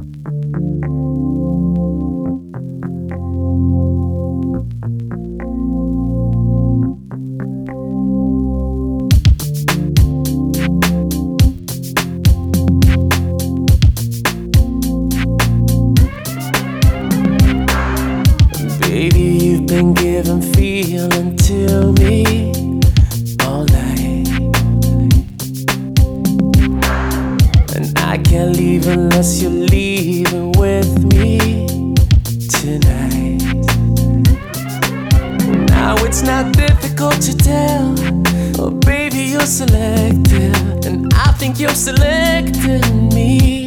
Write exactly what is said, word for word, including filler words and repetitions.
Baby, you've been giving feeling to me all night, and I can't leave unless you're leaving with me tonight. Now it's not difficult to tell, oh baby, you're selective, and I think you're selecting me.